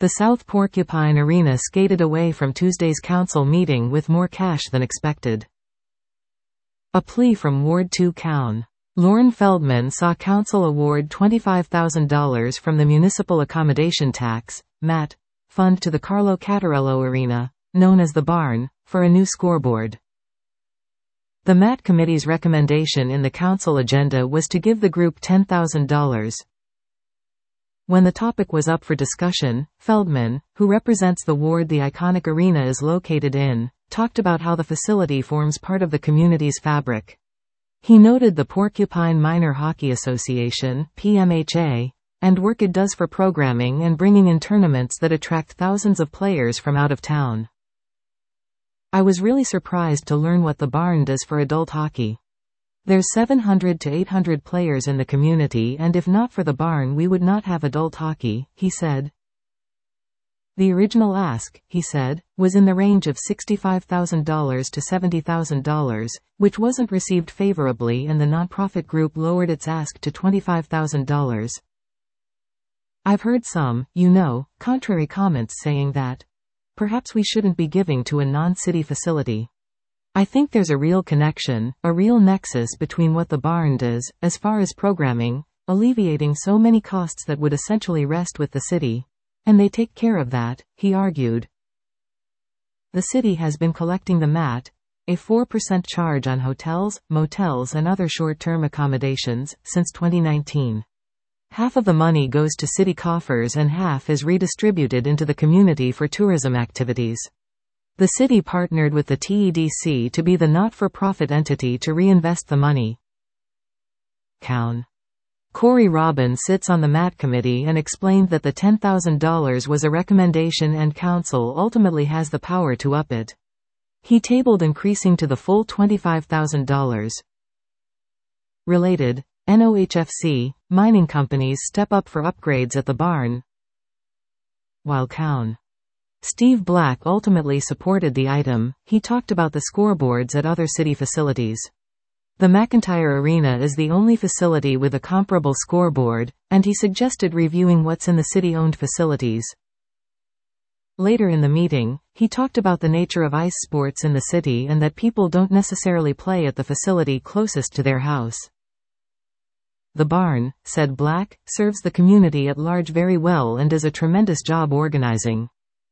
The South Porcupine Arena skated away from Tuesday's council meeting with more cash than expected. A plea from Ward 2 Coun. Lauren Feldman saw council award $25,000 from the Municipal Accommodation Tax (MAT) fund to the Carlo Cattarello Arena, known as the Barn, for a new scoreboard. The MAT committee's recommendation in the council agenda was to give the group $10,000. When the topic was up for discussion, Feldman, who represents the ward the iconic arena is located in, talked about how the facility forms part of the community's fabric. He noted the Porcupine Minor Hockey Association (PMHA) and work it does for programming and bringing in tournaments that attract thousands of players from out of town. I was really surprised to learn what the Barn does for adult hockey. There's 700 to 800 players in the community, and if not for the Barn we would not have adult hockey, he said. The original ask, he said, was in the range of $65,000 to $70,000, which wasn't received favorably, and the nonprofit group lowered its ask to $25,000. I've heard some, contrary comments saying that perhaps we shouldn't be giving to a non-city facility. I think there's a real connection, a real nexus between what the Barn does, as far as programming, alleviating so many costs that would essentially rest with the city. And they take care of that, he argued. The city has been collecting the MAT, a 4% charge on hotels, motels and other short-term accommodations, since 2019. Half of the money goes to city coffers and half is redistributed into the community for tourism activities. The city partnered with the TEDC to be the not-for-profit entity to reinvest the money. Coun. Corey Robin sits on the MAT committee and explained that the $10,000 was a recommendation and council ultimately has the power to up it. He tabled increasing to the full $25,000. Related, NOHFC, mining companies step up for upgrades at the Barn. While Coun. Steve Black ultimately supported the item, he talked about the scoreboards at other city facilities. The McIntyre Arena is the only facility with a comparable scoreboard, and he suggested reviewing what's in the city-owned facilities. Later in the meeting, he talked about the nature of ice sports in the city and that people don't necessarily play at the facility closest to their house. The Barn, said Black, serves the community at large very well and does a tremendous job organizing.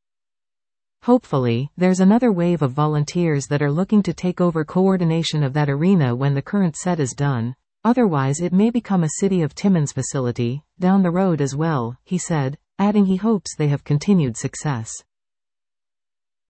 Hopefully, there's another wave of volunteers that are looking to take over coordination of that arena when the current set is done, otherwise it may become a City of Timmins facility, down the road as well, he said, adding he hopes they have continued success.